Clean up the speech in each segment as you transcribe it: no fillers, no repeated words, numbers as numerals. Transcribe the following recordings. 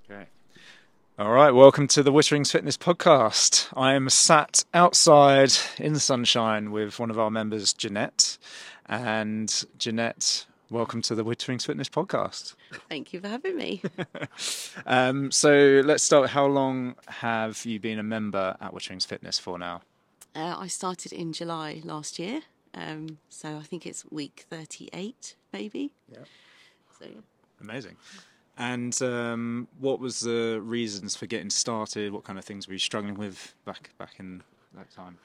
Okay. All right. Welcome to the Witterings Fitness Podcast. I am sat outside in the sunshine with one of our members, Jeanette. And Jeanette, welcome to the Witterings Fitness Podcast. Thank you for having me. So let's start. How long have you been a member at Witterings Fitness for now? I started in July last year, so I think it's week 38, maybe. Yeah. So yeah. Amazing. And what was the reasons for getting started? What kind of things were you struggling with back in that time?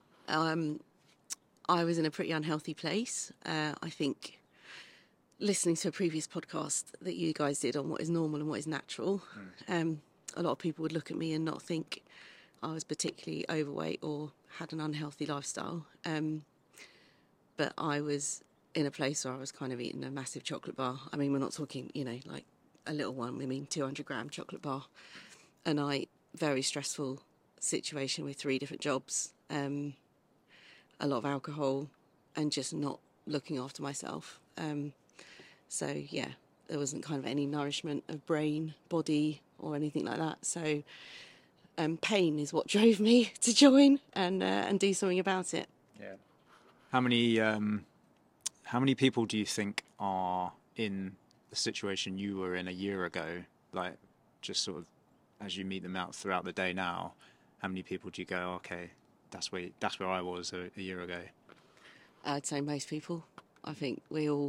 I was in a pretty unhealthy place. I think listening to a previous podcast that you guys did on what is normal and what is natural, a lot of people would look at me and not think I was particularly overweight or had an unhealthy lifestyle. But I was in a place where I was kind of eating a massive chocolate bar. I mean, we're not talking, like a little one. We mean 200-gram chocolate bar. And very stressful situation with 3 different jobs, a lot of alcohol, and just not looking after myself. So yeah, there wasn't kind of any nourishment of brain, body, or anything like that. So pain is what drove me to join and do something about it. Yeah. How many people do you think are in the situation you were in a year ago? Like, just sort of as you meet them out throughout the day now, how many people do you go, okay, that's where I was a year ago? I'd say most people. I think we all.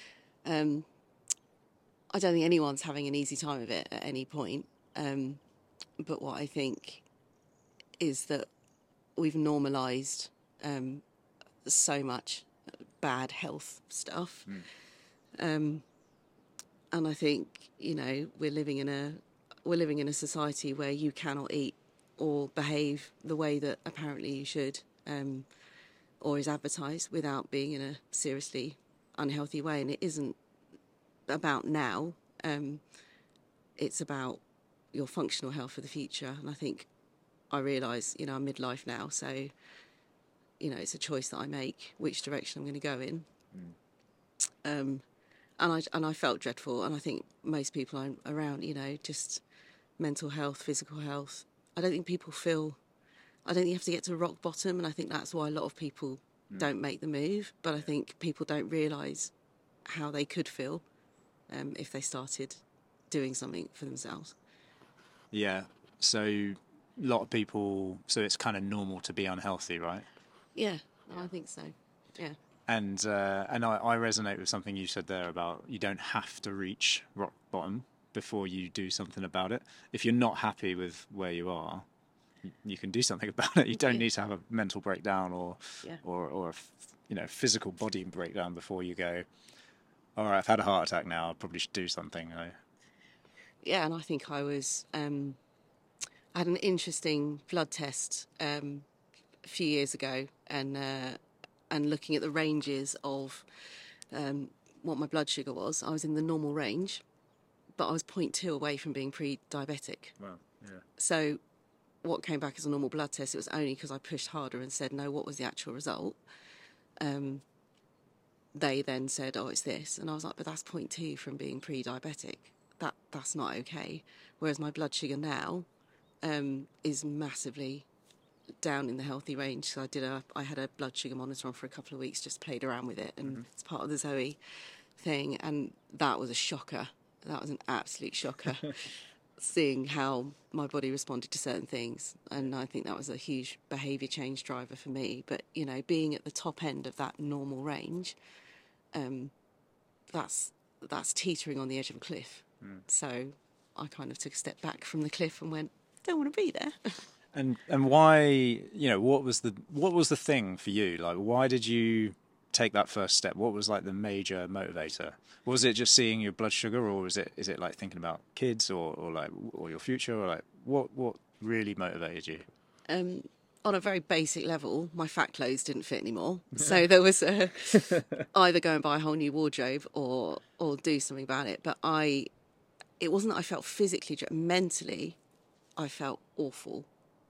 I don't think anyone's having an easy time of it at any point. But what I think is that we've normalised so much bad health stuff. And I think, we're living in a society where you cannot eat or behave the way that apparently you should, or is advertised, without being in a seriously unhealthy way. And it isn't about now. It's about your functional health for the future. And I think I realise, I'm midlife now, so it's a choice that I make which direction I'm going to go in. And I felt dreadful, and I think most people I'm around, just mental health, physical health. I don't think you have to get to rock bottom, and I think that's why a lot of people don't make the move. But I think people don't realise how they could feel if they started doing something for themselves. Yeah. So a lot of people. So it's kind of normal to be unhealthy, right? Yeah, I think so. Yeah. And I resonate with something you said there about you don't have to reach rock bottom before you do something about it. If you're not happy with where you are, you can do something about it. You don't need to have a mental breakdown or a physical body breakdown before you go, all right, I've had a heart attack now, I probably should do something. Yeah, and I think I had an interesting blood test a few years ago, and looking at the ranges of what my blood sugar was, I was in the normal range, but I was 0.2 away from being pre-diabetic. Wow, yeah. So what came back as a normal blood test, it was only because I pushed harder and said, no, what was the actual result? They then said, oh, it's this. And I was like, but that's 0.2 from being pre-diabetic. That's not okay. Whereas my blood sugar now is massively down in the healthy range. So I had a blood sugar monitor on for a couple of weeks, just played around with it, and it's part of the Zoe thing, and that was a shocker. That was an absolute shocker. Seeing how my body responded to certain things, and I think that was a huge behaviour change driver for me. But being at the top end of that normal range, that's teetering on the edge of a cliff. So I kind of took a step back from the cliff and went, don't want to be there. And why, what was the thing for you? Like, why did you take that first step? What was like the major motivator? Was it just seeing your blood sugar, or is it like thinking about kids or your future, or like what really motivated you? On a very basic level, my fat clothes didn't fit anymore. So there was either go and buy a whole new wardrobe or do something about it. But it wasn't that I felt physically, mentally, I felt awful.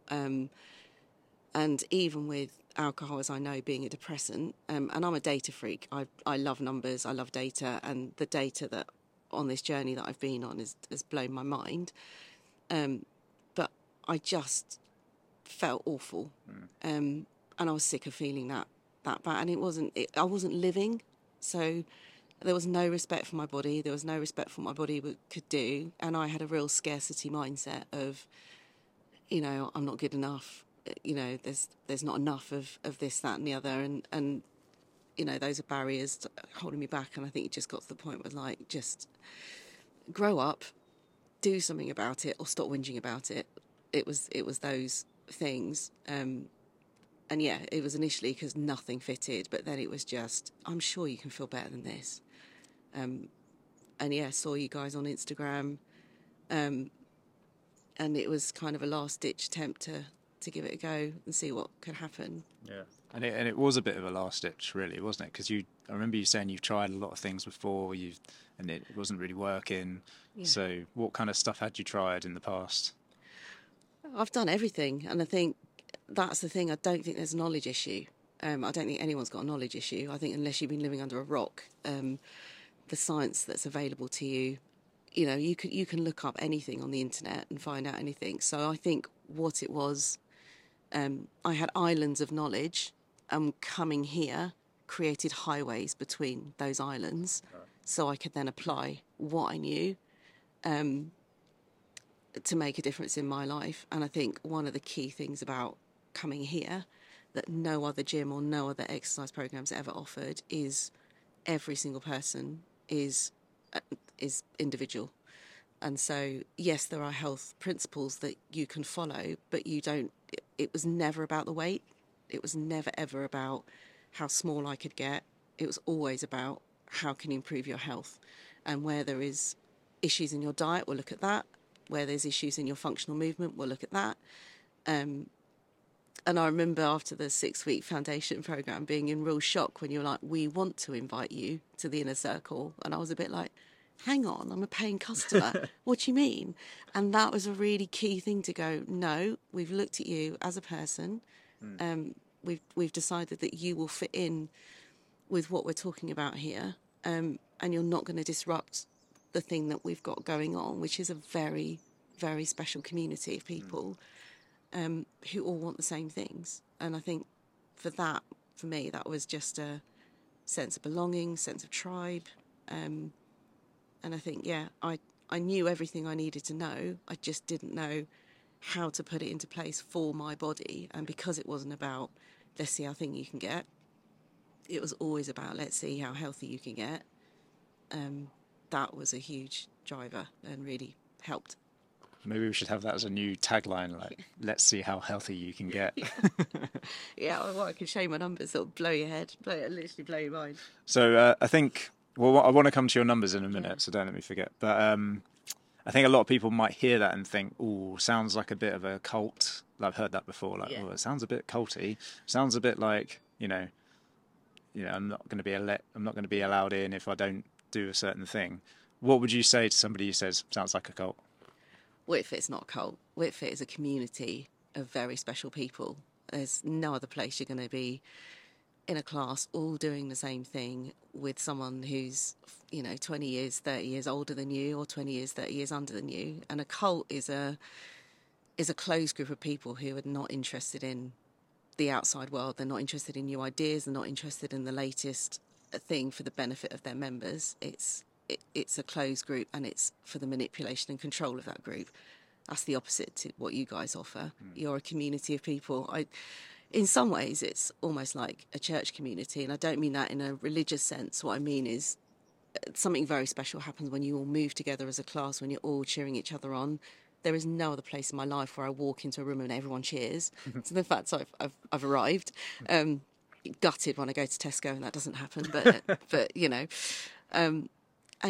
And even with alcohol, as I know, being a depressant, and I'm a data freak. I love numbers, I love data, and the data that on this journey that I've been on has blown my mind. But I just felt awful. And I was sick of feeling that bad. And I wasn't living. So there was no respect for my body. There was no respect for what my body could do. And I had a real scarcity mindset of, I'm not good enough. There's not enough of this, that, and the other. And those are barriers holding me back. And I think it just got to the point where, like, just grow up, do something about it, or stop whinging about it. It was those things. And yeah, it was initially because nothing fitted, but then it was just, I'm sure you can feel better than this. And yeah, saw you guys on Instagram. And it was kind of a last-ditch attempt to give it a go and see what could happen. Yeah, and it was a bit of a last-ditch, really, wasn't it? Because I remember you saying you've tried a lot of things before, and it wasn't really working. Yeah. So what kind of stuff had you tried in the past? I've done everything, and I think that's the thing. I don't think there's a knowledge issue. I don't think anyone's got a knowledge issue. I think unless you've been living under a rock, the science that's available to you, you can look up anything on the internet and find out anything. So I think what it was, I had islands of knowledge, and coming here created highways between those islands, so I could then apply what I knew to make a difference in my life. And I think one of the key things about coming here that no other gym or no other exercise programs ever offered is every single person is individual. And so, yes, there are health principles that you can follow, but it was never about the weight. It was never, ever about how small I could get. It was always about how can you improve your health. And where there is issues in your diet, we'll look at that. Where there's issues in your functional movement, we'll look at that. And I remember after the 6-week foundation program being in real shock when you were like, we want to invite you to the inner circle. And I was a bit like, hang on, I'm a paying customer. What do you mean? And that was a really key thing to go, no, we've looked at you as a person. We've decided that you will fit in with what we're talking about here. And you're not going to disrupt the thing that we've got going on, which is a very, very special community of people who all want the same things. And I think for me, that was just a sense of belonging, sense of tribe. And I think, yeah, I knew everything I needed to know. I just didn't know how to put it into place for my body. And because it wasn't about, let's see how thin you can get, it was always about, let's see how healthy you can get. That was a huge driver and really helped. Maybe we should have that as a new tagline, like, let's see how healthy you can get. Yeah, well, I can show you my numbers, it'll blow your head, literally blow your mind. So I think, well, I want to come to your numbers in a minute, so don't let me forget. But I think a lot of people might hear that and think, "Oh, sounds like a bit of a cult." I've heard that before. Like, oh, it sounds a bit culty. Sounds a bit like, I'm not going to be allowed in if I don't do a certain thing. What would you say to somebody who says sounds like a cult? Whitfit's not a cult. Whitfit is a community of very special people. There's no other place you're going to be in a class all doing the same thing with someone who's 20 years, 30 years older than you, or 20 years, 30 years under than you. And a cult is a closed group of people who are not interested in the outside world. They're not interested in new ideas. They're not interested in the latest thing for the benefit of their members. It's a closed group, and it's for the manipulation and control of that group. That's the opposite to what you guys offer. You're a community of people. In some ways, it's almost like a church community, and I don't mean that in a religious sense. What I mean is something very special happens when you all move together as a class, when you're all cheering each other on. There is no other place in my life where I walk into a room and everyone cheers. So the fact I've arrived, gutted when I go to Tesco and that doesn't happen, but and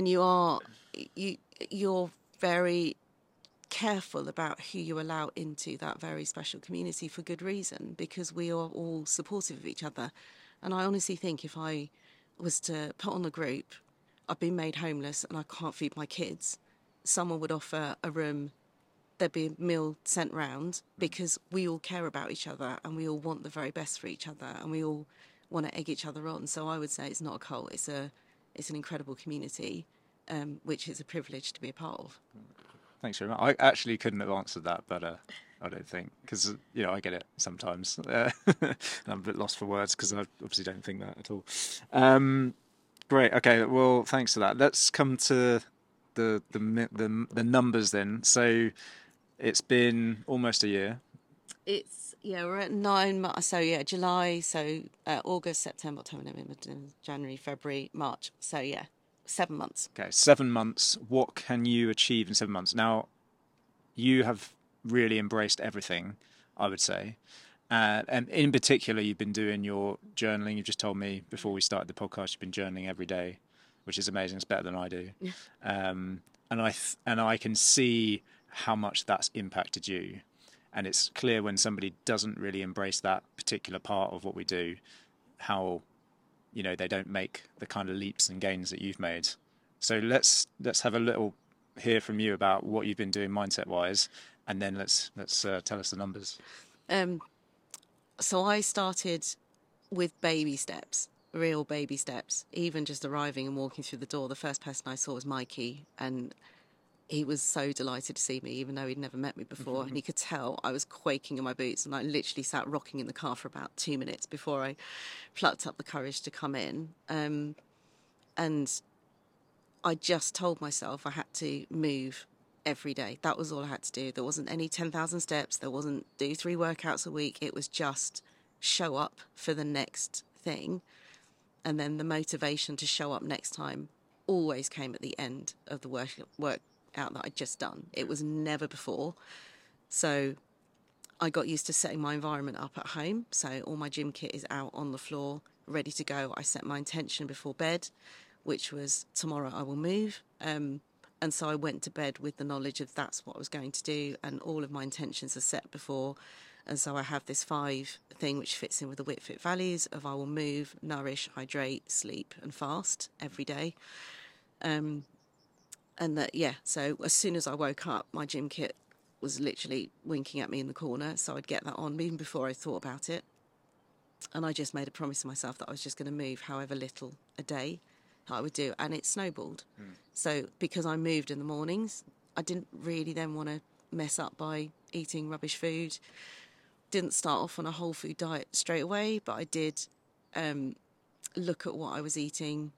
you're very careful about who you allow into that very special community for good reason, because we are all supportive of each other. And I honestly think if I was to put on a group, I've been made homeless and I can't feed my kids, someone would offer a room, there'd be a meal sent round, because we all care about each other and we all want the very best for each other and we all want to egg each other on. So I would say it's not a cult, it's an incredible community. which is a privilege to be a part of. Thanks very much. I actually couldn't have answered that better, I don't think, because I get it sometimes, and I'm a bit lost for words because I obviously don't think that at all. Great. Okay. Well, thanks for that. Let's come to the numbers then. So it's been almost a year. We're at 9 months. So July. So August, September, October, November, January, February, March. So 7 months. Okay, 7 months. What can you achieve in 7 months? Now, you have really embraced everything, I would say. And in particular, you've been doing your journaling. You just told me before we started the podcast, you've been journaling every day, which is amazing. It's better than I do. Yeah. And I can see how much that's impacted you. And it's clear when somebody doesn't really embrace that particular part of what we do, how they don't make the kind of leaps and gains that you've made. So let's have a little hear from you about what you've been doing mindset wise, and then let's tell us the numbers. So I started with baby steps, real baby steps. Even just arriving and walking through the door, the first person I saw was Mikey, and he was so delighted to see me, even though he'd never met me before. And he could tell I was quaking in my boots, and I literally sat rocking in the car for about 2 minutes before I plucked up the courage to come in. And I just told myself I had to move every day. That was all I had to do. There wasn't any 10,000 steps. There wasn't do 3 workouts a week. It was just show up for the next thing. And then the motivation to show up next time always came at the end of the workout that I'd just done. It was never before. So I got used to setting my environment up at home. So all my gym kit is out on the floor, ready to go. I set my intention before bed, which was tomorrow I will move. And so I went to bed with the knowledge of that's what I was going to do, and all of my intentions are set before. And so I have this 5 thing which fits in with the WITFIT values of I will move, nourish, hydrate, sleep and fast every day. So as soon as I woke up, my gym kit was literally winking at me in the corner. So I'd get that on even before I thought about it. And I just made a promise to myself that I was just going to move however little a day I would do. And it snowballed. So because I moved in the mornings, I didn't really then want to mess up by eating rubbish food. Didn't start off on a whole food diet straight away, but I did look at what I was eating.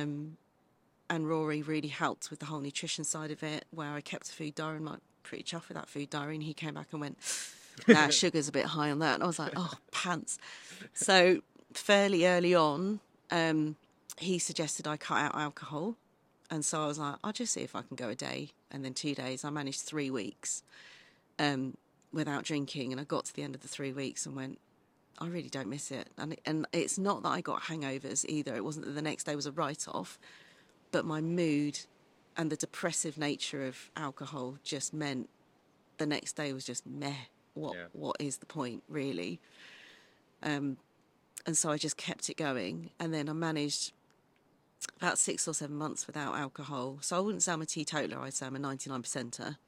And Rory really helped with the whole nutrition side of it, where I kept a food diary and I'm pretty chuffed with that food diary. And he came back and went, nah, sugar's a bit high on that. And I was like, oh, pants. So fairly early on, he suggested I cut out alcohol. And so I was like, I'll just see if I can go a day. And then 2 days, I managed 3 weeks without drinking. And I got to the end of the 3 weeks and went, I really don't miss it. And it's not that I got hangovers either. It wasn't that the next day was a write-off. But my mood and the depressive nature of alcohol just meant the next day was just meh. What is the point, really? And so I just kept it going. And then I managed about 6 or 7 months without alcohol. So I wouldn't say I'm a teetotaler, I'd say I'm a 99%er.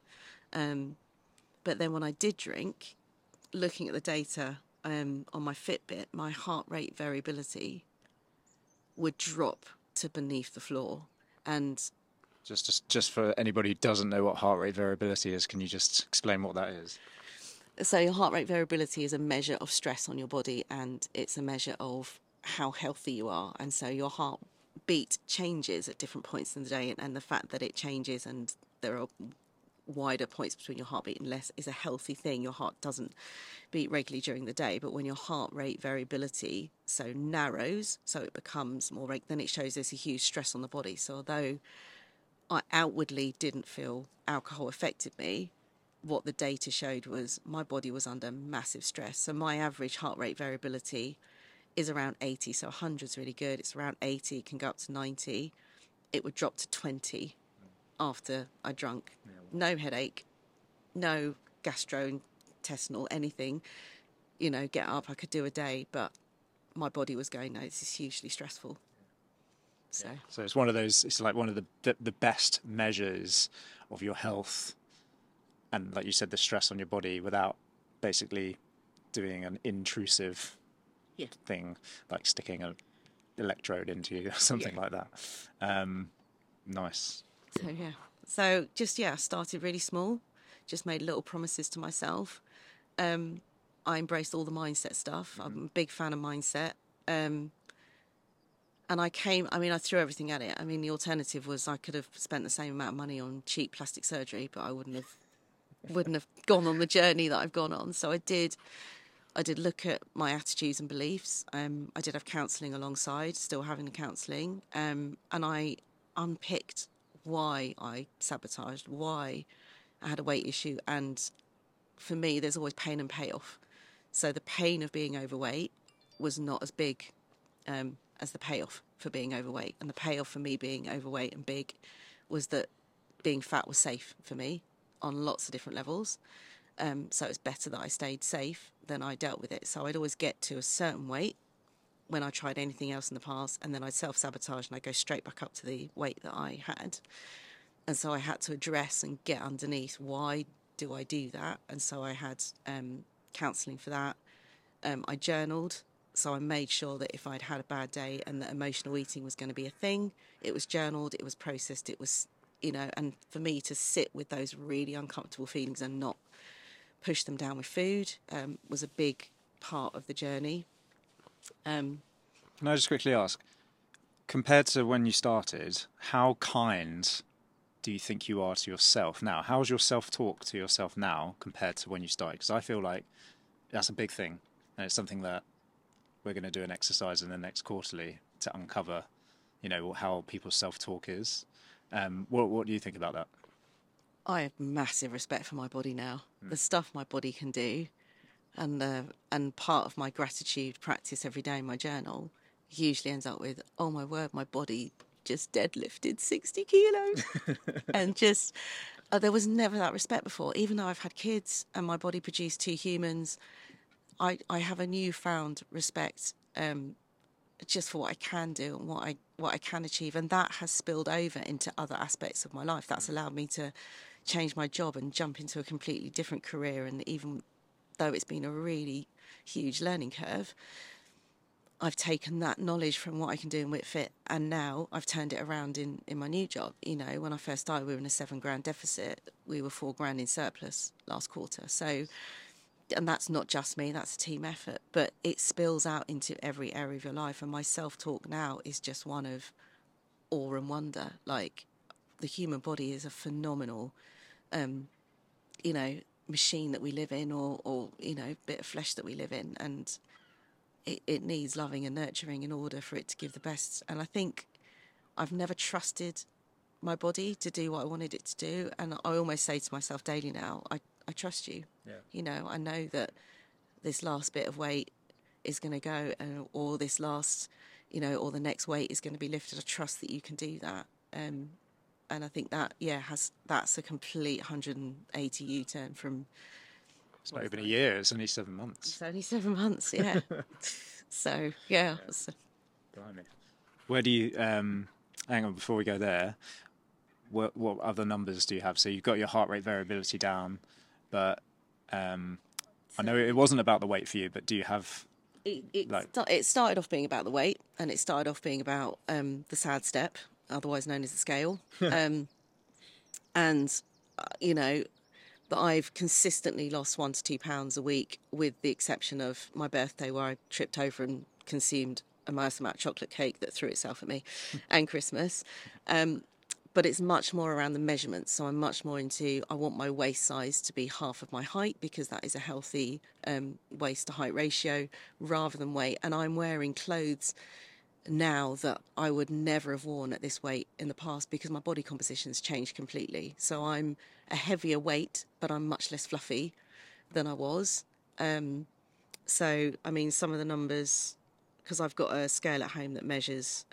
But then when I did drink, looking at the data on my Fitbit, my heart rate variability would drop to beneath the floor. And just for anybody who doesn't know what heart rate variability is, can you just explain what that is? So your heart rate variability is a measure of stress on your body, and it's a measure of how healthy you are. And so your heartbeat changes at different points in the day, and the fact that it changes and there are wider points between your heartbeat and less is a healthy thing. Your heart doesn't beat regularly during the day, but when your heart rate variability so narrows, so it becomes more then it shows there's a huge stress on the body. So although I outwardly didn't feel alcohol affected me, what the data showed was my body was under massive stress. So my average heart rate variability is around 80. So 100 is really good. It's around 80, it can go up to 90. It would drop to 20 after I drunk. No headache, no gastrointestinal, anything. Get up, I could do a day, but my body was going, no, this is hugely stressful. So it's one of those, it's like one of the best measures of your health. And like you said, the stress on your body without basically doing an intrusive thing, like sticking an electrode into you or something like that. Nice. So, yeah. So, just, I started really small, just made little promises to myself. I embraced all the mindset stuff. I'm a big fan of mindset. And I threw everything at it. I mean, the alternative was I could have spent the same amount of money on cheap plastic surgery, but I wouldn't have gone on the journey that I've gone on. So I did look at my attitudes and beliefs. I did have counselling alongside, still having the counselling. And I unpicked why I sabotaged, why I had a weight issue. And for me, there's always pain and payoff. So the pain of being overweight was not as big as the payoff for being overweight. And the payoff for me being overweight and big was that being fat was safe for me on lots of different levels. So it's better that I stayed safe than I dealt with it. So I'd always get to a certain weight when I tried anything else in the past, and then I'd self-sabotage and I'd go straight back up to the weight that I had. And so I had to address and get underneath, why do I do that? And so I had counselling for that. I journaled, so I made sure that if I'd had a bad day and that emotional eating was going to be a thing, it was journaled, it was processed, it was, and for me to sit with those really uncomfortable feelings and not push them down with food was a big part of the journey. Can I just quickly ask, compared to when you started, how kind do you think you are to yourself now? How's your self-talk to yourself now compared to when you started? Because I feel like that's a big thing, and it's something that we're going to do an exercise in the next quarterly to uncover, how people's self-talk is. What do you think about that? I have massive respect for my body now. The stuff my body can do, and part of my gratitude practice every day in my journal usually ends up with, oh my word, my body just deadlifted 60 kilos. And just, there was never that respect before. Even though I've had kids and my body produced 2 humans, I have a newfound respect just for what I can do and what I can achieve. And that has spilled over into other aspects of my life. That's allowed me to change my job and jump into a completely different career. And even though it's been a really huge learning curve, I've taken that knowledge from what I can do in WhitFit, and now I've turned it around in my new job. When I first started, we were in a $7,000 deficit. We were $4,000 in surplus last quarter. So, and that's not just me, that's a team effort, but it spills out into every area of your life. And my self-talk now is just one of awe and wonder. Like, the human body is a phenomenal, machine that we live in, or bit of flesh that we live in. And it needs loving and nurturing in order for it to give the best. And I think I've never trusted my body to do what I wanted it to do. And I almost say to myself daily now, I trust you. Yeah. I know that this last bit of weight is going to go, or this last, or the next weight is going to be lifted. I trust that you can do that. And I think that, that's a complete 180 U-turn from... It's not even a year, it's only 7 months. It's only 7 months, yeah. So, yeah. Blimey. Where do you, hang on, before we go there, what other numbers do you have? So you've got your heart rate variability down, but I know it wasn't about the weight for you, but do you have... It started off being about the weight, and it started off being about the SAD step, otherwise known as the scale. But I've consistently lost 1 to 2 pounds a week, with the exception of my birthday, where I tripped over and consumed a massive amount of chocolate cake that threw itself at me, and Christmas. But it's much more around the measurements. So I'm much more into, I want my waist size to be half of my height, because that is a healthy waist to height ratio, rather than weight. And I'm wearing clothes now that I would never have worn at this weight in the past, because my body composition's changed completely. So I'm a heavier weight, but I'm much less fluffy than I was. So, I mean, some of the numbers, because I've got a scale at home that measures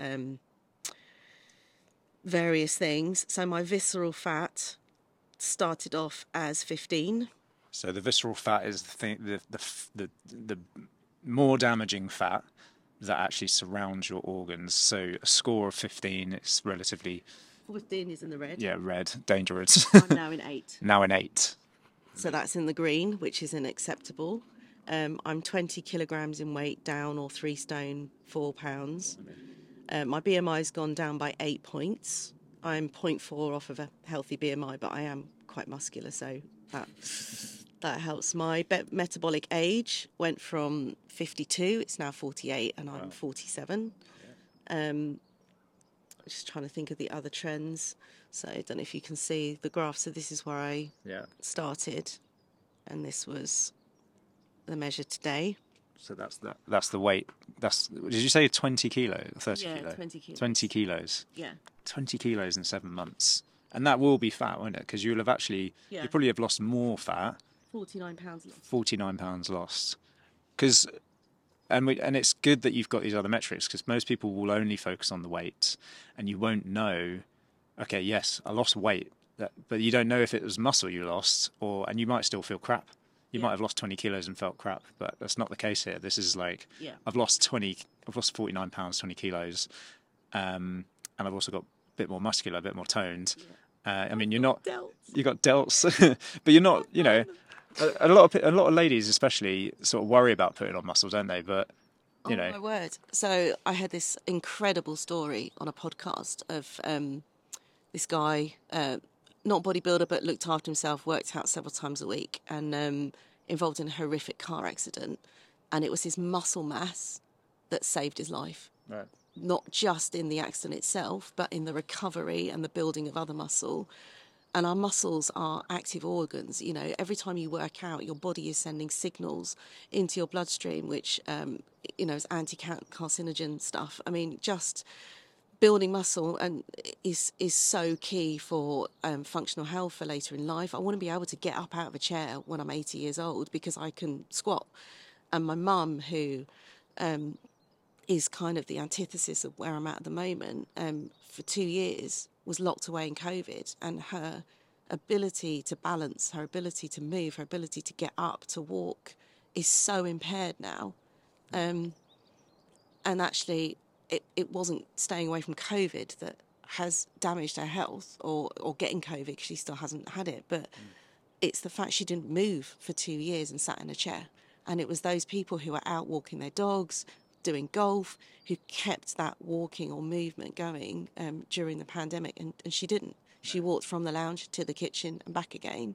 various things. So my visceral fat started off as 15. So the visceral fat is the thing, the more damaging fat that actually surrounds your organs. So a score of 15, it's relatively... 15 is in the red. Yeah, red, dangerous. I'm now in 8. Now in 8. So that's in the green, which is unacceptable. I'm 20 kilograms in weight down, or 3 stone, 4 pounds. My BMI's gone down by 8 points. I'm 0.4 off of a healthy BMI, but I am quite muscular, so that helps. My metabolic age went from 52, it's now 48, and I'm 47. Just trying to think of the other trends. So I don't know if you can see the graph. So this is where I started, and this was the measure today. So that's the weight. Did you say 20 kilos, 30 kilos? Yeah, 20 kilos. 20 kilos. Yeah. 20 kilos in 7 months. And that will be fat, won't it? Because you'll have actually, you probably have lost more fat. 49 pounds lost. 49 pounds lost. And it's good that you've got these other metrics, because most people will only focus on the weight, and you won't know, okay, yes, I lost weight, but you don't know if it was muscle you lost, and you might still feel crap. You might have lost 20 kilos and felt crap, but that's not the case here. This is like, I've lost 49 pounds, 20 kilos, and I've also got a bit more muscular, a bit more toned. I mean, you got delts, but you're not, you know, a lot of ladies especially sort of worry about putting on muscle, don't they? But, you know. My word. So I had this incredible story on a podcast of this guy, not bodybuilder, but looked after himself, worked out several times a week, and involved in a horrific car accident. And it was his muscle mass that saved his life. Right. Not just in the accident itself, but in the recovery and the building of other muscle. And our muscles are active organs. You know, every time you work out, your body is sending signals into your bloodstream, which, you know, is anti-carcinogen stuff. I mean, just building muscle and is so key for functional health for later in life. I want to be able to get up out of a chair when I'm 80 years old because I can squat. And my mum, who is kind of the antithesis of where I'm at the moment, for 2 years was locked away in COVID, and her ability to balance, her ability to move, her ability to get up, to walk is so impaired now. And actually, it wasn't staying away from COVID that has damaged her health or getting COVID, because she still hasn't had it. But it's the fact she didn't move for 2 years and sat in a chair. And it was those people who were out walking their dogs, doing golf, who kept that walking or movement going during the pandemic. And she didn't. She walked from the lounge to the kitchen and back again.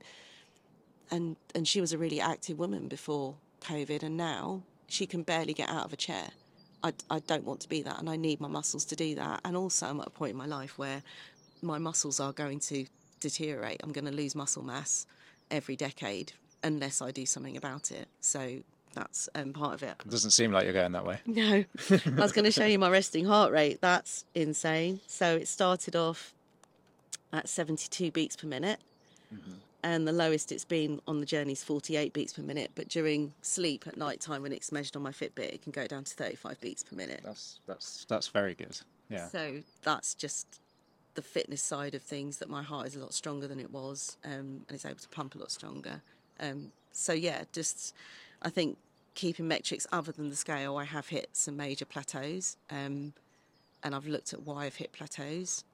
And she was a really active woman before COVID, and now she can barely get out of a chair. I don't want to be that, and I need my muscles to do that. And also I'm at a point in my life where my muscles are going to deteriorate. I'm going to lose muscle mass every decade unless I do something about it. So that's part of it. It doesn't seem like you're going that way. No. I was going to show you my resting heart rate. That's insane. So it started off at 72 beats per minute. Mm-hmm. And the lowest it's been on the journey is 48 beats per minute. But during sleep at night time, when it's measured on my Fitbit, it can go down to 35 beats per minute. That's very good. Yeah. So that's just the fitness side of things, that my heart is a lot stronger than it was, and it's able to pump a lot stronger. So yeah, just I think keeping metrics other than the scale, I have hit some major plateaus, and I've looked at why I've hit plateaus,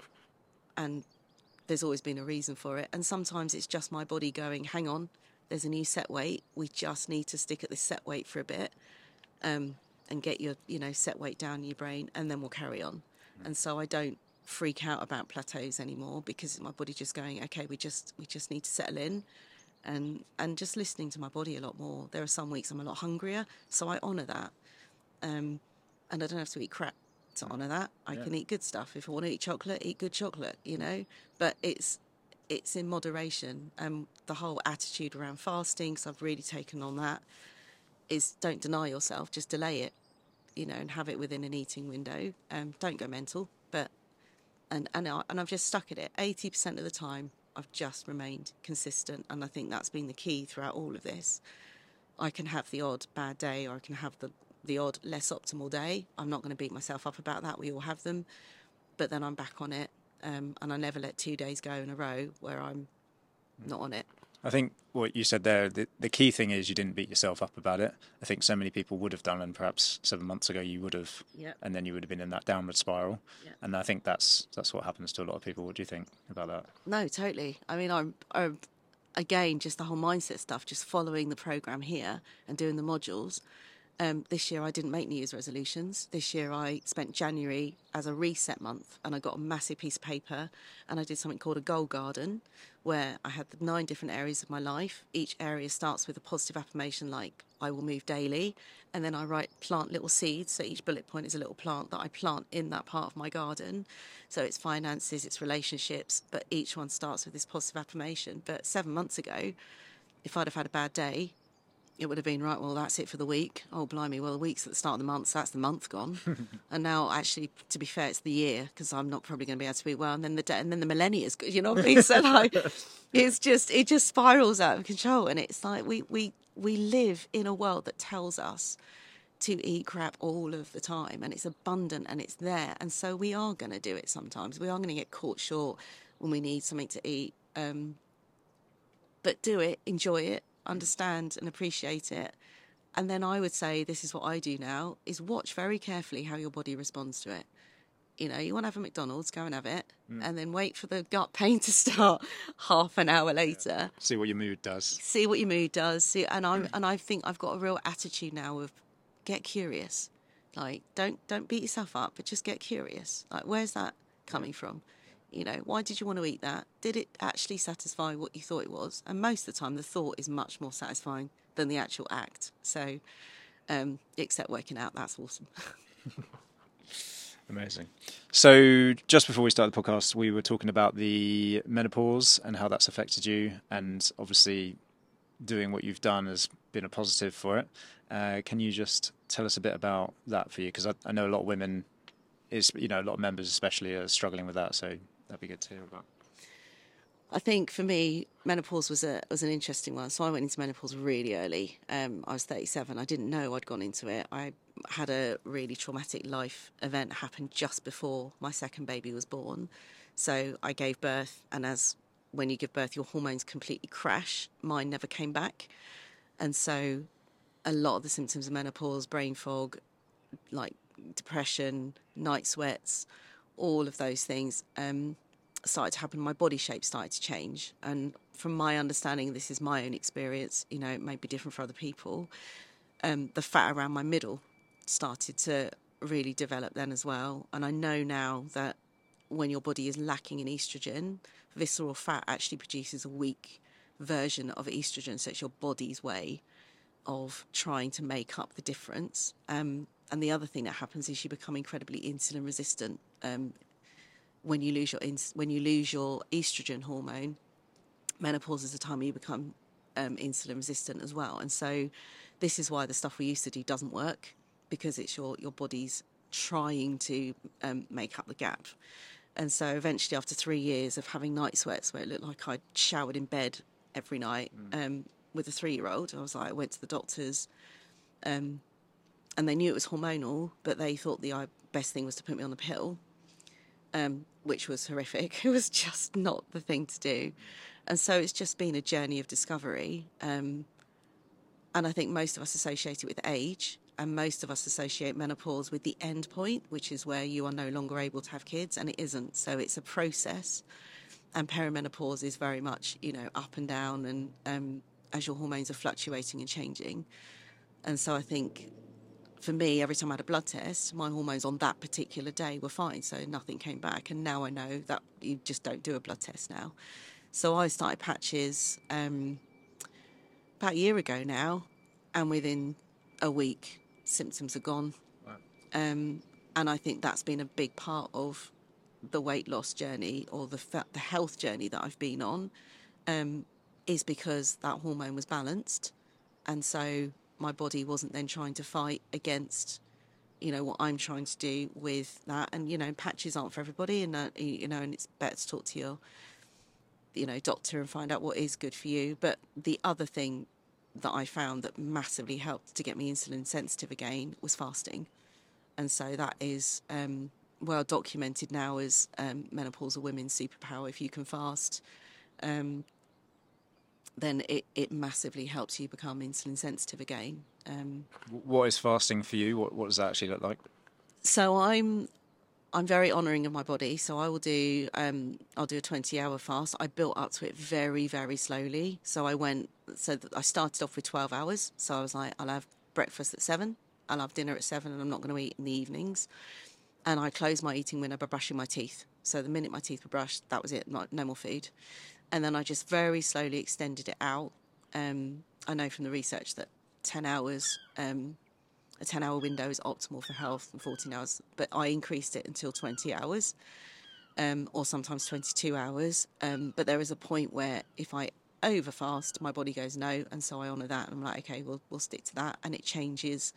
and there's always been a reason for it. And sometimes it's just my body going, hang on, there's a new set weight. We just need to stick at this set weight for a bit, and get your, set weight down in your brain, and then we'll carry on. Mm. And so I don't freak out about plateaus anymore, because my body just going, okay, we just need to settle in, and just listening to my body a lot more. There are some weeks I'm a lot hungrier, so I honour that. And I don't have to eat crap to honour that. I can eat good stuff. If I want to eat chocolate, eat good chocolate, But it's in moderation. The whole attitude around fasting, because I've really taken on that, is don't deny yourself, just delay it, and have it within an eating window. Don't go mental, but and I've just stuck at it. 80% of the time, I've just remained consistent, and I think that's been the key throughout all of this. I can have the odd bad day, or I can have the odd less optimal day. I'm not going to beat myself up about that. We all have them. But then I'm back on it, and I never let 2 days go in a row where I'm not on it. I think what you said there, the key thing is you didn't beat yourself up about it. I think so many people would have done, and perhaps 7 months ago you would have, and then you would have been in that downward spiral. Yep. And I think that's what happens to a lot of people. What do you think about that? No, totally. I mean, I'm again, just the whole mindset stuff, just following the program here and doing the modules. This year I didn't make New Year's resolutions. This year I spent January as a reset month, and I got a massive piece of paper and I did something called a goal garden, where I had the 9 different areas of my life. Each area starts with a positive affirmation like I will move daily, and then I plant little seeds. So each bullet point is a little plant that I plant in that part of my garden. So it's finances, it's relationships, but each one starts with this positive affirmation. But 7 months ago, if I'd have had a bad day, it would have been, right, well, that's it for the week. Oh, blimey, well, the week's at the start of the month, so that's the month gone. And now, actually, to be fair, it's the year, because I'm not probably going to be able to be well. And then the millennia is good, you know what I mean? So, like, it just spirals out of control. And it's like we live in a world that tells us to eat crap all of the time, and it's abundant and it's there. And so we are going to do it sometimes. We are going to get caught short when we need something to eat. But do it, enjoy it, understand and appreciate it. And then I would say, this is what I do now, is watch very carefully how your body responds to it. You know, you want to have a McDonald's, go and have it, and then wait for the gut pain to start half an hour later. See what your mood does. See what your mood does. And I think I've got a real attitude now of get curious. Like, don't beat yourself up, but just get curious. Like, where's that coming from? You know, why did you want to eat that? Did it actually satisfy what you thought it was? And most of the time, the thought is much more satisfying than the actual act. So, except working out, that's awesome. Amazing. So just before we start the podcast, we were talking about the menopause and how that's affected you. And obviously, doing what you've done has been a positive for it. Can you just tell us a bit about that for you? Because I know a lot of women, a lot of members especially, are struggling with that. So that'd be good to hear about. I think for me, menopause was an interesting one. So I went into menopause really early. I was 37. I didn't know I'd gone into it. I had a really traumatic life event happen just before my second baby was born. So I gave birth, and when you give birth, your hormones completely crash. Mine never came back. And so a lot of the symptoms of menopause, brain fog, like depression, night sweats, all of those things started to happen. My body shape started to change. And from my understanding, this is my own experience, you know, it may be different for other people. The fat around my middle started to really develop then as well. And I know now that when your body is lacking in estrogen, visceral fat actually produces a weak version of estrogen. So it's your body's way of trying to make up the difference. And the other thing that happens is you become incredibly insulin resistant. When you lose your estrogen hormone, menopause is the time you become insulin resistant as well. And so this is why the stuff we used to do doesn't work, because it's your body's trying to make up the gap. And so eventually, after 3 years of having night sweats where it looked like I'd showered in bed every night with a 3-year-old, I went to the doctors, and they knew it was hormonal, but they thought the best thing was to put me on the pill, which was horrific. It was just not the thing to do. And so it's just been a journey of discovery. And I think most of us associate it with age, and most of us associate menopause with the end point, which is where you are no longer able to have kids, and it isn't. So it's a process. And perimenopause is very much, up and down, and as your hormones are fluctuating and changing. And so I think for me, every time I had a blood test, my hormones on that particular day were fine, so nothing came back. And now I know that you just don't do a blood test now. So I started patches about a year ago now, and within a week, symptoms are gone. Wow. And I think that's been a big part of the weight loss journey, or the health journey that I've been on, is because that hormone was balanced. And so my body wasn't then trying to fight against, what I'm trying to do with that. And, patches aren't for everybody, and, and it's better to talk to your, doctor and find out what is good for you. But the other thing that I found that massively helped to get me insulin sensitive again was fasting. And so that is well documented now as menopausal women's superpower. If you can fast, then it massively helps you become insulin sensitive again. What is fasting for you? What does that actually look like? So I'm very honouring of my body. So I'll do a 20-hour fast. I built up to it very, very slowly. So I started off with 12 hours. So I was like, I'll have breakfast at 7, I'll have dinner at 7, and I'm not going to eat in the evenings. And I close my eating window by brushing my teeth. So the minute my teeth were brushed, that was it, no more food. And then I just very slowly extended it out. I know from the research that 10 hours, a 10-hour window is optimal for health, and 14 hours. But I increased it until 20 hours, or sometimes 22 hours. But there is a point where if I overfast, my body goes no, and so I honour that. And I'm like, okay, we'll stick to that. And it changes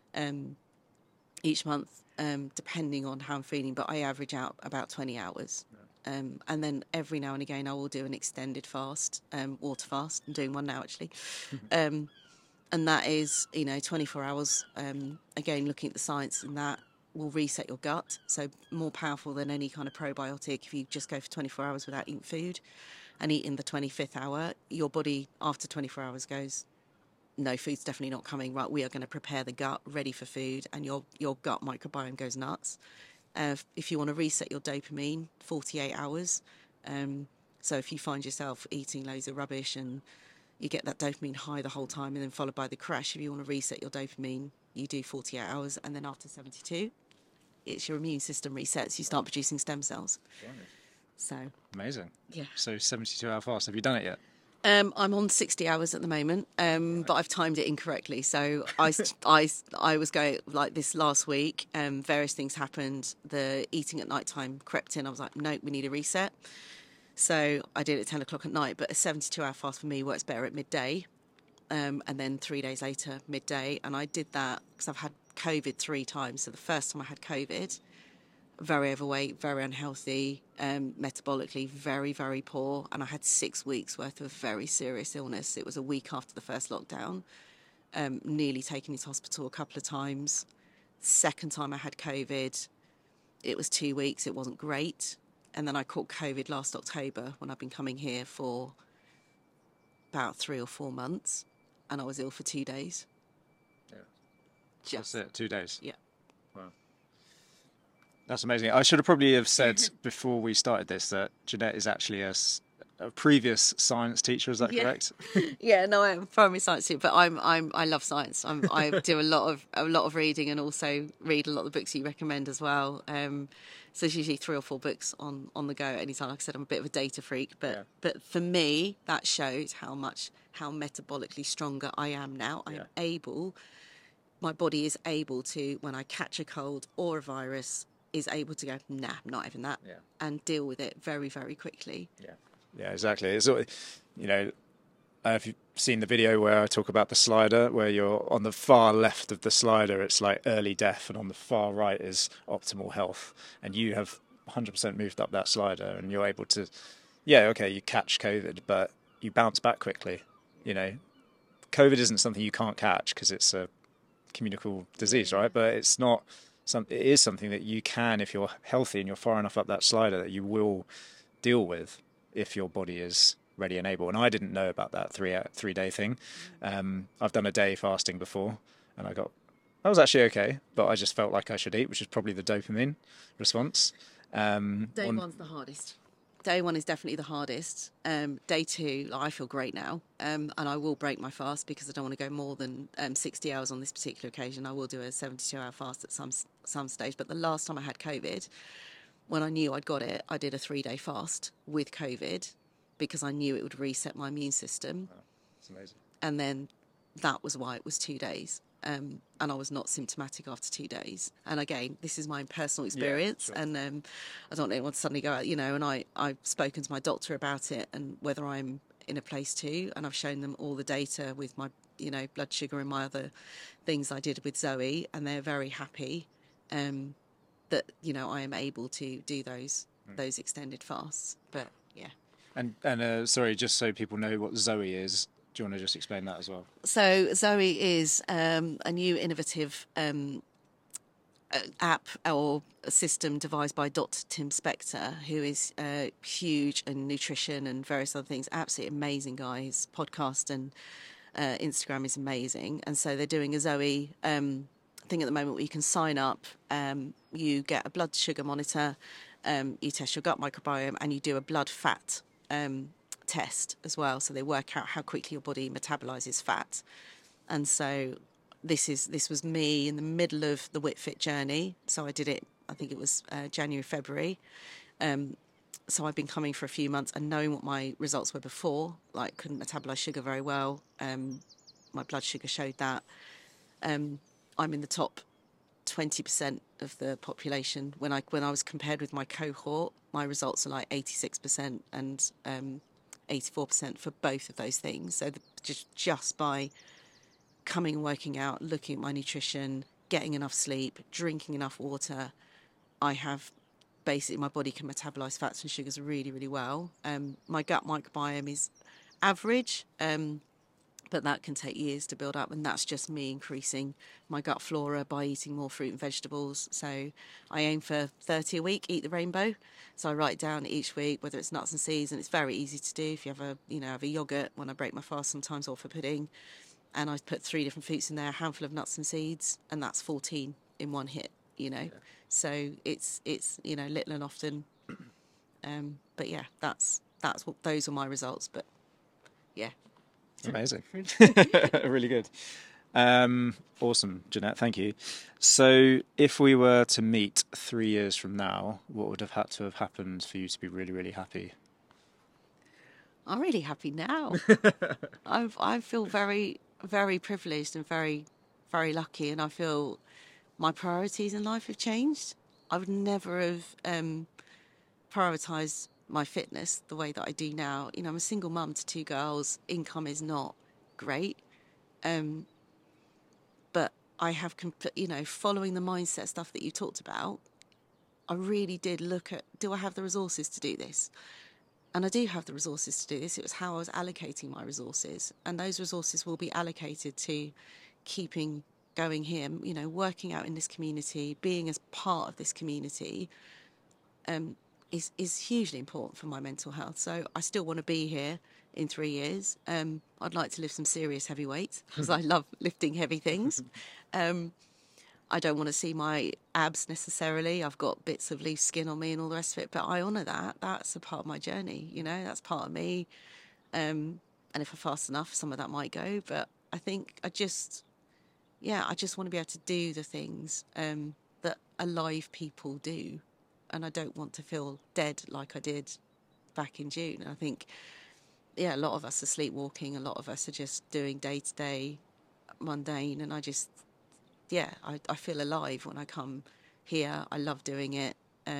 each month, depending on how I'm feeling. But I average out about 20 hours. And then every now and again, I will do an extended fast, water fast. I'm doing one now, actually. And that is, 24 hours. Again, looking at the science, and that will reset your gut. So more powerful than any kind of probiotic. If you just go for 24 hours without eating food and eat in the 25th hour, your body after 24 hours goes, no, food's definitely not coming. Right, we are going to prepare the gut ready for food, and your gut microbiome goes nuts. If you want to reset your dopamine, 48 hours. So if you find yourself eating loads of rubbish and you get that dopamine high the whole time and then followed by the crash, if you want to reset your dopamine, you do 48 hours. And then after 72, it's your immune system resets. You start producing stem cells. Right. So Amazing. Yeah. So 72-hour fast. Have you done it yet? I'm on 60 hours at the moment, but I've timed it incorrectly. So I was going like this last week. Various things happened. The eating at night time crept in. I was like, no, we need a reset. So I did it at 10 o'clock at night. But a 72-hour fast for me works better at midday, and then 3 days later, midday. And I did that because I've had COVID 3 times. So the first time I had COVID, very overweight, very unhealthy, metabolically very, very poor. And I had 6 weeks worth of very serious illness. It was a week after the first lockdown, nearly taken into hospital a couple of times. Second time I had COVID, it was 2 weeks. It wasn't great. And then I caught COVID last October when I've been coming here for about 3 or 4 months. And I was ill for 2 days. Yeah. Just, That's it, 2 days. Yeah. Wow. That's amazing. I should have probably have said before we started this that Jeanette is actually a previous science teacher. Is that correct? Yeah, no, I'm a primary science teacher, but I love science. I do a lot of reading, and also read a lot of the books you recommend as well. So it's usually 3 or 4 books on the go at any time. Like I said, I'm a bit of a data freak, but for me, that shows how metabolically stronger I am now. I am able. My body is able to, when I catch a cold or a virus, is able to go, nah, not having that, and deal with it very, very quickly. Yeah, exactly. It's, if you've seen the video where I talk about the slider, where you're on the far left of the slider, it's like early death, and on the far right is optimal health. And you have 100% moved up that slider, and you're able to, you catch COVID, but you bounce back quickly. COVID isn't something you can't catch because it's a communicable disease, right? But it's not. It is something that you can, if you're healthy and you're far enough up that slider, that you will deal with if your body is ready and able. And I didn't know about that 3-day thing. I've done a day fasting before, and I was actually okay, but I just felt like I should eat, which is probably the dopamine response. Day one's the hardest. Day 1 is definitely the hardest. Day 2, I feel great now, and I will break my fast because I don't want to go more than 60 hours on this particular occasion. I will do a 72-hour fast at some stage. But the last time I had COVID, when I knew I'd got it, I did a 3-day fast with COVID because I knew it would reset my immune system. Wow, that's amazing. And then that was why it was 2 days. And I was not symptomatic after 2 days. And again, this is my personal experience, and I don't want anyone to suddenly go out, and I've spoken to my doctor about it and whether I'm in a place to, and I've shown them all the data with my, blood sugar and my other things I did with Zoe, and they're very happy that, I am able to do those extended fasts. But yeah. And sorry, just so people know what Zoe is, do you want to just explain that as well? So Zoe is a new innovative app or a system devised by Dr. Tim Spector, who is huge in nutrition and various other things. Absolutely amazing guy. His podcast and Instagram is amazing. And so they're doing a Zoe thing at the moment where you can sign up, you get a blood sugar monitor, you test your gut microbiome, and you do a blood fat test as well. So they work out how quickly your body metabolizes fat. And so this was me in the middle of the Whitfit journey. So I did it, I think it was January, February. So I've been coming for a few months and knowing what my results were before, like couldn't metabolize sugar very well. My blood sugar showed that. I'm in the top 20% of the population. When I was compared with my cohort, my results are like 86% and 84% for both of those things. So just by coming and working out, looking at my nutrition, getting enough sleep, drinking enough water, I have basically, my body can metabolize fats and sugars really, really well. My gut microbiome is average, but that can take years to build up, and that's just me increasing my gut flora by eating more fruit and vegetables. So I aim for 30 a week, eat the rainbow. So I write down each week whether it's nuts and seeds, and it's very easy to do. If you have a yogurt when I break my fast, sometimes, or for pudding, and I put 3 different fruits in there, a handful of nuts and seeds, and that's 14 in one hit. Yeah. So it's little and often, but yeah, that's what those are my results. But yeah, amazing. Really good. Awesome, Jeanette, thank you. So if we were to meet 3 years from now, what would have had to have happened for you to be really, really happy? I'm really happy now. I feel very, very privileged and very, very lucky, and I feel my priorities in life have changed. I would never have prioritised my fitness the way that I do now. I'm a single mum to 2 girls. Income is not great. But I have, following the mindset stuff that you talked about, I really did look at, do I have the resources to do this? And I do have the resources to do this. It was how I was allocating my resources. And those resources will be allocated to keeping going here, working out in this community, being as part of this community, is hugely important for my mental health. So I still want to be here in 3 years. I'd like to lift some serious heavy weights because I love lifting heavy things. I don't want to see my abs necessarily. I've got bits of loose skin on me and all the rest of it, but I honour that. That's a part of my journey, that's part of me. And if I fast enough, some of that might go. But I think I just want to be able to do the things that alive people do. And I don't want to feel dead like I did back in June. And I think, a lot of us are sleepwalking. A lot of us are just doing day-to-day mundane. And I just, I feel alive when I come here. I love doing it.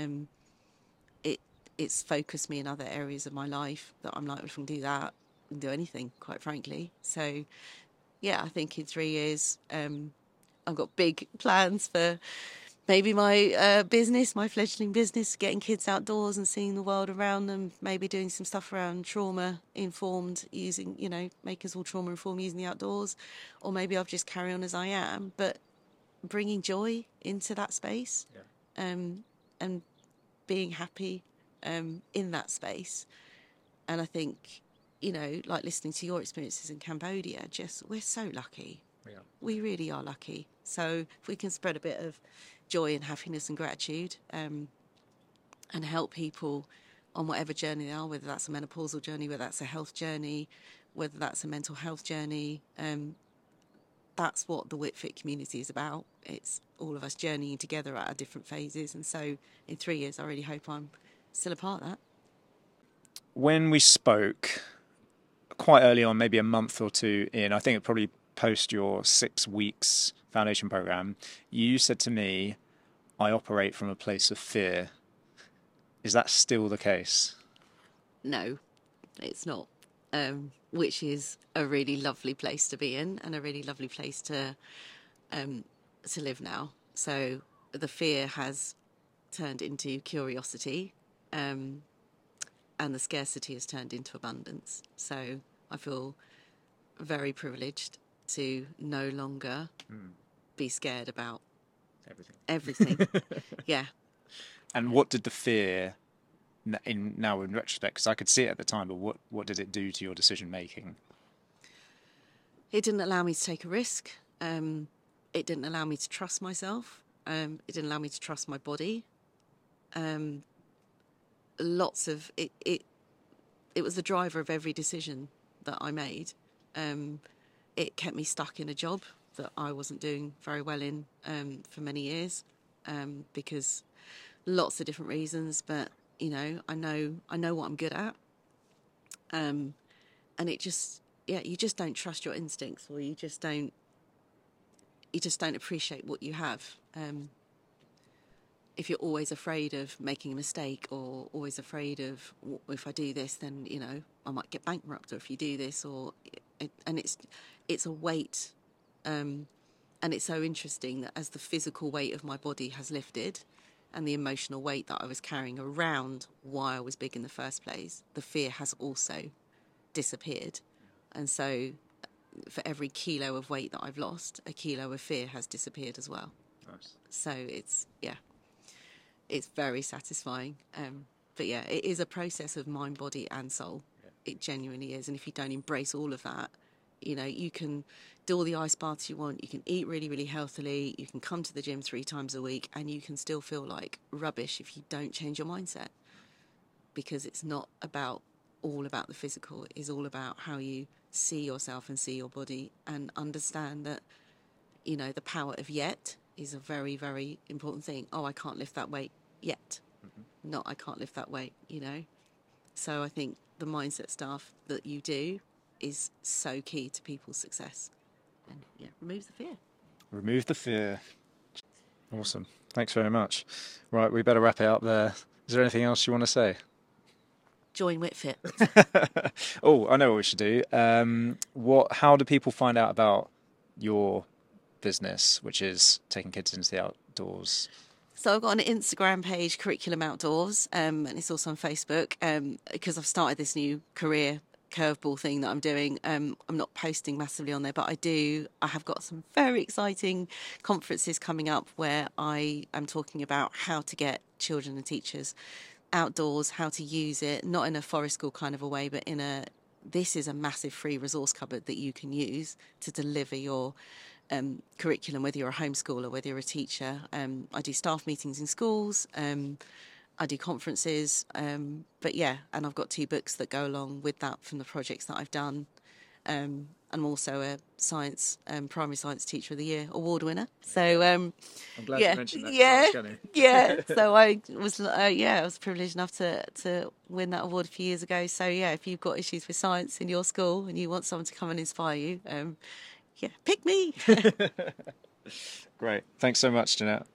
It's focused me in other areas of my life that I'm like, if I can do that, I can do anything, quite frankly. So, I think in 3 years, I've got big plans for maybe my business, my fledgling business, getting kids outdoors and seeing the world around them, maybe doing some stuff around trauma-informed, using, make us all trauma-informed using the outdoors, or maybe I'll just carry on as I am, but bringing joy into that space, and being happy in that space. And I think, like listening to your experiences in Cambodia, we're so lucky. Yeah. We really are lucky. So if we can spread a bit of joy and happiness and gratitude, and help people on whatever journey they are, whether that's a menopausal journey, whether that's a health journey, whether that's a mental health journey, that's what the Whitfit community is about. It's all of us journeying together at our different phases. And so in 3 years, I really hope I'm still a part of that. When we spoke quite early on, maybe a month or 2 in, I think it probably post your 6 weeks foundation program, you said to me, I operate from a place of fear. Is that still the case? No, it's not. Which is a really lovely place to be in and a really lovely place to live now. So the fear has turned into curiosity, and the scarcity has turned into abundance. So I feel very privileged to no longer be scared about everything. Yeah. And what did the fear, now in retrospect, because I could see it at the time, but what did it do to your decision making? It didn't allow me to take a risk. It didn't allow me to trust myself. It didn't allow me to trust my body. Lots of it. It was the driver of every decision that I made. It kept me stuck in a job that I wasn't doing very well in for many years, because lots of different reasons. But you know what I'm good at, and it just you just don't trust your instincts, or you just don't appreciate what you have. If you're always afraid of making a mistake, or always afraid of, if I do this, then I might get bankrupt, or if you do this, and it's a weight, and it's so interesting that as the physical weight of my body has lifted, and the emotional weight that I was carrying around why I was big in the first place, the fear has also disappeared. And so for every kilo of weight that I've lost, a kilo of fear has disappeared as well. Nice. So it's very satisfying. But yeah, it is a process of mind, body and soul. Yeah. It genuinely is. And if you don't embrace all of that, you can do all the ice baths you want, you can eat really, really healthily, you can come to the gym 3 times a week, and you can still feel like rubbish if you don't change your mindset. Because it's not all about the physical. It is all about how you see yourself and see your body, and understand that, the power of yet is a very, very important thing. Oh, I can't lift that weight yet. Mm-hmm. Not I can't lift that weight, So I think the mindset stuff that you do is so key to people's success. And removes the fear. Remove the fear. Awesome. Thanks very much. Right, we better wrap it up there. Is there anything else you want to say? Join Whitfit. Oh, I know what we should do. How do people find out about your business, which is taking kids into the outdoors? So I've got an Instagram page, Curriculum Outdoors, and it's also on Facebook, because I've started this new career curveball thing that I'm doing. I'm not posting massively on there, but I have got some very exciting conferences coming up where I am talking about how to get children and teachers outdoors, how to use it, not in a forest school kind of a way, but this is a massive free resource cupboard that you can use to deliver your curriculum, whether you're a homeschooler, whether you're a teacher. I do staff meetings in schools, I do conferences, but and I've got 2 books that go along with that from the projects that I've done. I'm also a science, primary science teacher of the year award winner. So I'm glad you mentioned that. So I was privileged enough to win that award a few years ago. So if you've got issues with science in your school and you want someone to come and inspire you, pick me. Great. Thanks so much, Jeanette.